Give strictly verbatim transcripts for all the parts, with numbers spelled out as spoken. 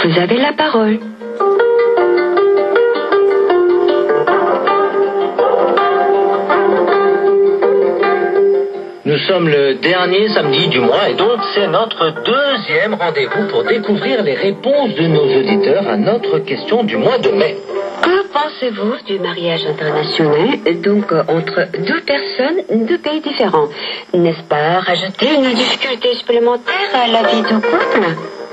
vous avez la parole. Nous sommes le dernier samedi du mois et donc c'est notre deuxième rendez-vous pour découvrir les réponses de nos auditeurs à notre question du mois de mai. Que pensez-vous du mariage international, donc euh, entre deux personnes de pays différents? N'est-ce pas rajouter une difficulté supplémentaire à la vie de couple?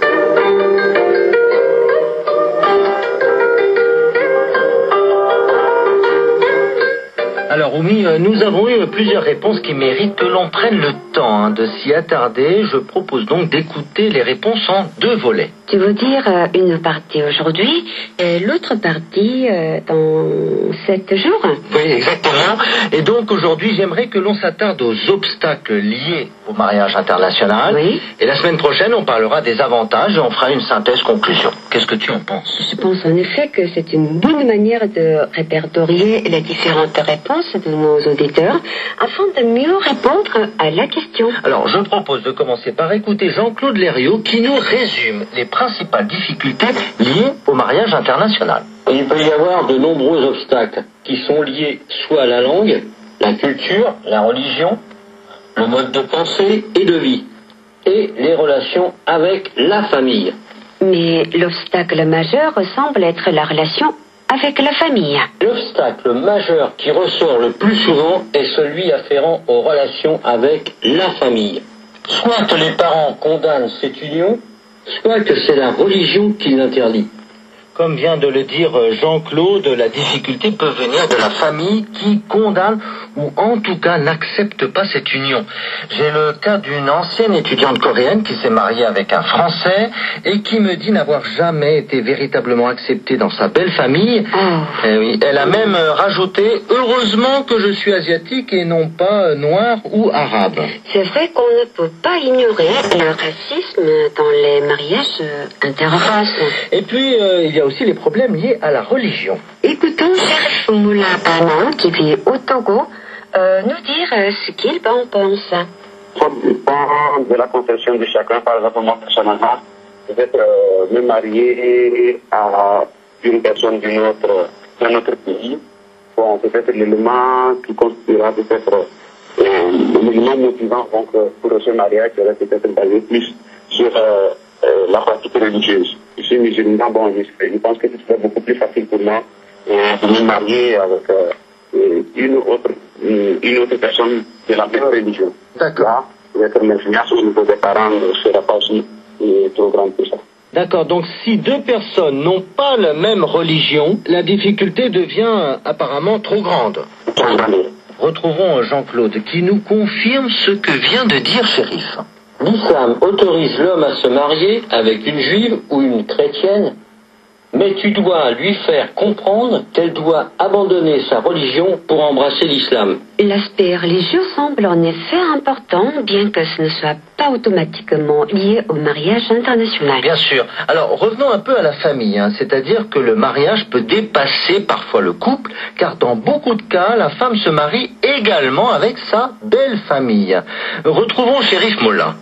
Alors Oumi, nous avons eu plusieurs réponses qui méritent que l'on prenne le temps hein, de s'y attarder. Je propose donc d'écouter les réponses en deux volets. Tu veux dire euh, une partie aujourd'hui et l'autre partie euh, dans sept jours? Oui, exactement. Et donc aujourd'hui, j'aimerais que l'on s'attarde aux obstacles liés au mariage international. Oui. Et la semaine prochaine, on parlera des avantages et on fera une synthèse conclusion. Qu'est-ce que tu en penses? Je pense en effet que c'est une bonne manière de répertorier les différentes réponses de nos auditeurs afin de mieux répondre à la question. Alors, je propose de commencer par écouter Jean-Claude Lériot qui nous résume les principales difficultés liées au mariage international. Il peut y avoir de nombreux obstacles qui sont liés soit à la langue, la culture, la religion, le mode de pensée et de vie, et les relations avec la famille. Mais l'obstacle majeur semble être la relation avec la famille. L'obstacle majeur qui ressort le plus souvent est celui afférent aux relations avec la famille. Soit que les parents condamnent cette union, soit que c'est la religion qui l'interdit. Comme vient de le dire Jean-Claude, la difficulté peut venir de la famille qui condamne ou en tout cas n'accepte pas cette union. J'ai le cas d'une ancienne étudiante coréenne qui s'est mariée avec un Français et qui me dit n'avoir jamais été véritablement acceptée dans sa belle famille. Oh. Eh oui, elle a même rajouté « Heureusement que je suis asiatique et non pas noir ou arabe ». C'est vrai qu'on ne peut pas ignorer le racisme dans les mariages interraces. Et puis, euh, il y a aussi les problèmes liés à la religion. Écoutons Sheriff Moula Bana, qui vit au Togo, euh, nous dire euh, ce qu'il en pense. Ça dépend de la conception de chacun. Par exemple, moi, personnellement, peut-être euh, me marier à une personne d'une autre, d'un autre pays. Bon, peut-être l'élément qui constituera peut-être euh, l'élément motivant donc, pour ce mariage serait peut-être basé plus sur euh, euh, la pratique religieuse. Je suis musulman, bon, je, je pense que ce serait beaucoup plus facile pour moi euh, de me marier avec euh, une autre une autre personne de la même religion. D'accord. Peut-être l'influence au niveau des parents ne sera pas aussi euh, trop grande que ça. D'accord, donc si deux personnes n'ont pas la même religion, la difficulté devient apparemment trop grande. Trop grande. Retrouvons Jean-Claude qui nous confirme ce que vient de dire Shérif. L'islam autorise l'homme à se marier avec une juive ou une chrétienne, mais tu dois lui faire comprendre qu'elle doit abandonner sa religion pour embrasser l'islam. L'aspect religieux semble en effet important, bien que ce ne soit pas automatiquement lié au mariage international. Bien sûr. Alors revenons un peu à la famille, hein. C'est-à-dire que le mariage peut dépasser parfois le couple, car dans beaucoup de cas, la femme se marie également avec sa belle famille. Retrouvons Shérif Molla.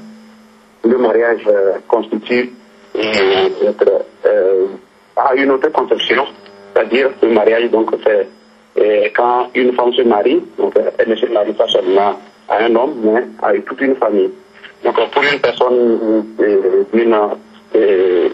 Le mariage euh, constitue euh, peut-être euh, à une autre conception, c'est-à-dire le mariage donc c'est euh, quand une femme se marie, donc elle ne se marie pas seulement à un homme, mais à toute une famille. Donc pour une personne euh, d'une euh,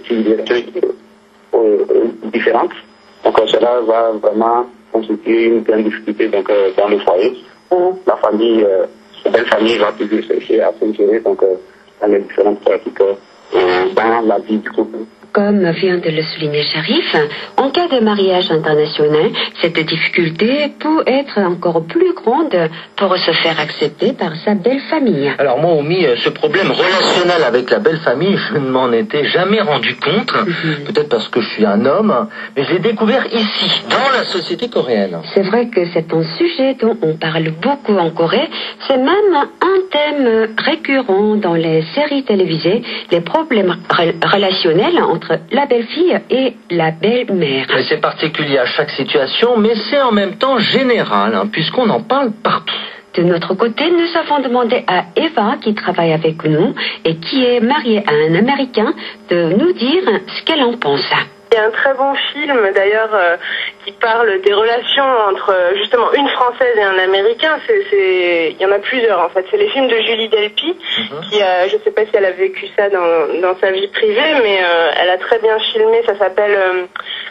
euh, différente, donc cela va vraiment constituer une grande difficulté donc euh, dans le foyer où la famille, euh, la belle famille va toujours chercher à s'ingérer donc euh, dans les différentes pratiques euh, dans la vie du couple. Comme vient de le souligner Sharif, en cas de mariage international, cette difficulté peut être encore plus grande pour se faire accepter par sa belle famille. Alors moi, Oumi, ce problème relationnel avec la belle famille, je ne m'en étais jamais rendu compte, mm-hmm. peut-être parce que je suis un homme, mais je l'ai découvert ici, dans la société coréenne. C'est vrai que c'est un sujet dont on parle beaucoup en Corée, c'est même un thème récurrent dans les séries télévisées, les problèmes re- relationnels entre la belle-fille et la belle-mère. Mais c'est particulier à chaque situation, mais c'est en même temps général, hein, puisqu'on en parle partout. De notre côté, nous avons demandé à Eva, qui travaille avec nous et qui est mariée à un Américain, de nous dire ce qu'elle en pense. Il y a un très bon film d'ailleurs euh, qui parle des relations entre euh, justement une Française et un Américain. C'est, c'est... Il y en a plusieurs en fait. C'est les films de Julie Delpy, mm-hmm. qui euh, je ne sais pas si elle a vécu ça dans, dans sa vie privée, mais euh, elle a très bien filmé. Ça s'appelle euh,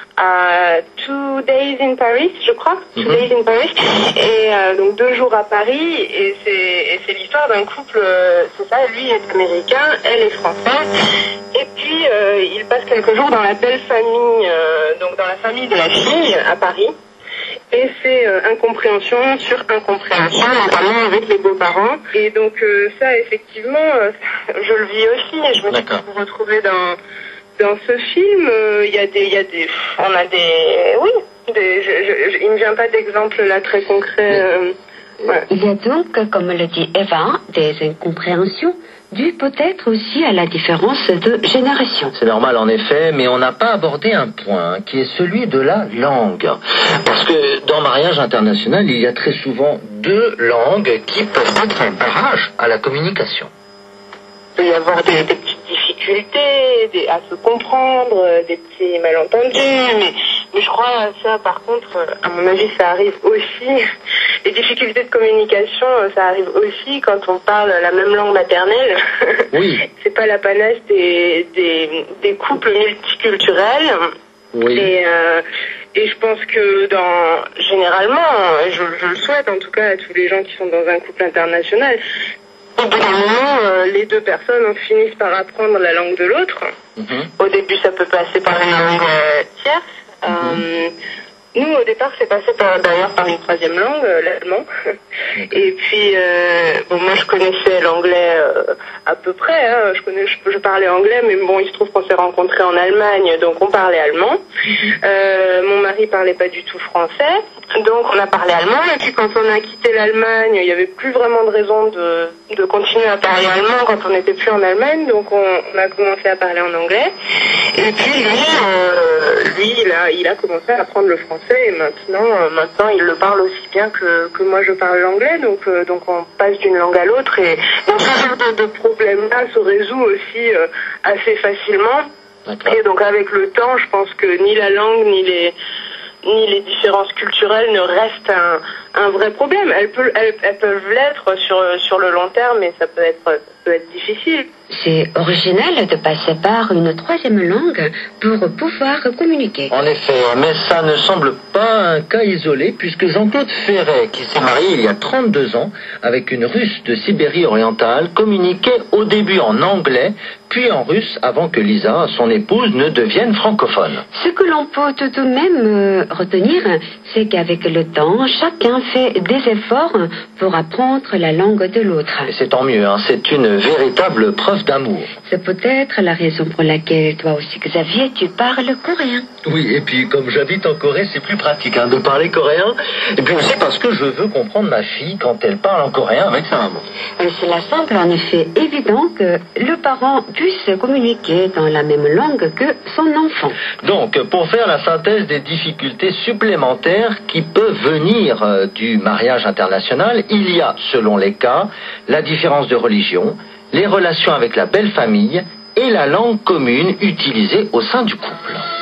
uh, Two Days in Paris, je crois. Mm-hmm. Two Days in Paris. Et euh, donc deux jours à Paris. Et c'est, et c'est l'histoire d'un couple. Euh, c'est ça. Lui est américain, elle est française. Et puis, euh, il passe quelques jours dans la belle famille, euh, donc dans la famille de la fille à Paris. Et c'est euh, incompréhension sur incompréhension, notamment avec les beaux-parents. Et donc euh, ça, effectivement, euh, je le vis aussi. Et je me suis retrouvée dans dans ce film. Il euh, y a des, il y a des, on a des, oui, des, je, je, je, il me vient pas d'exemple là très concret. Euh, ouais. Il y a donc, comme le dit Eva, des incompréhensions. Dû peut-être aussi à la différence de génération. C'est normal en effet, mais on n'a pas abordé un point qui est celui de la langue. Parce que dans mariage international, il y a très souvent deux langues qui peuvent être un barrage à la communication. Il peut y avoir des, des petites difficultés des, à se comprendre, des petits malentendus, mais, mais je crois ça par contre, à mon avis, ça arrive aussi. Les difficultés de communication, ça arrive aussi quand on parle la même langue maternelle. Oui. C'est pas l'apanage des, des, des couples multiculturels. Oui. Et, euh, et je pense que dans, généralement, je, je le souhaite en tout cas à tous les gens qui sont dans un couple international, au bout d'un moment, euh, les deux personnes finissent par apprendre la langue de l'autre. Mm-hmm. Au début, ça peut passer par une langue euh, tierce. Mm-hmm. Euh, Nous, au départ, c'est passé par, d'ailleurs par une troisième langue, euh, l'allemand. Et puis, euh, bon, moi, je connaissais l'anglais euh, à peu près. Hein. Je, connais, je, je parlais anglais, mais bon, il se trouve qu'on s'est rencontrés en Allemagne, donc on parlait allemand. Euh, mon mari parlait pas du tout français, donc on a parlé allemand. Et puis, quand on a quitté l'Allemagne, il y avait plus vraiment de raison de, de continuer à parler allemand quand on n'était plus en Allemagne, donc on, on a commencé à parler en anglais. Et puis, lui, euh, lui, il a, il a commencé à apprendre le français. Et maintenant, euh, maintenant, il le parle aussi bien que, que moi je parle l'anglais, donc, euh, donc on passe d'une langue à l'autre et donc ce genre de, de problème-là se résout aussi euh, assez facilement. D'accord. Et donc avec le temps, je pense que ni la langue ni les ni les différences culturelles ne restent un, un vrai problème. Elles, peut, elles, elles peuvent l'être sur, sur le long terme, mais ça peut être, ça peut être difficile. C'est original de passer par une troisième langue pour pouvoir communiquer. En effet, mais ça ne semble pas un cas isolé, puisque Jean-Claude Ferret, qui s'est marié il y a trente-deux ans avec une Russe de Sibérie orientale, communiquait au début en anglais, puis en russe, avant que Lisa, son épouse, ne devienne francophone. Ce que l'on peut tout de même euh, retenir, c'est qu'avec le temps, chacun fait des efforts pour apprendre la langue de l'autre. Et c'est tant mieux, hein, c'est une véritable preuve d'amour. C'est peut-être la raison pour laquelle toi aussi, Xavier, tu parles coréen. Oui, et puis comme j'habite en Corée, c'est plus pratique hein, de parler coréen. Et puis aussi parce que je veux comprendre ma fille quand elle parle en coréen avec sa maman. Cela semble en effet évident que le parent puisse communiquer dans la même langue que son enfant. Donc, pour faire la synthèse des difficultés supplémentaires qui peuvent venir euh, du mariage international, il y a, selon les cas, la différence de religion, les relations avec la belle famille et la langue commune utilisée au sein du couple.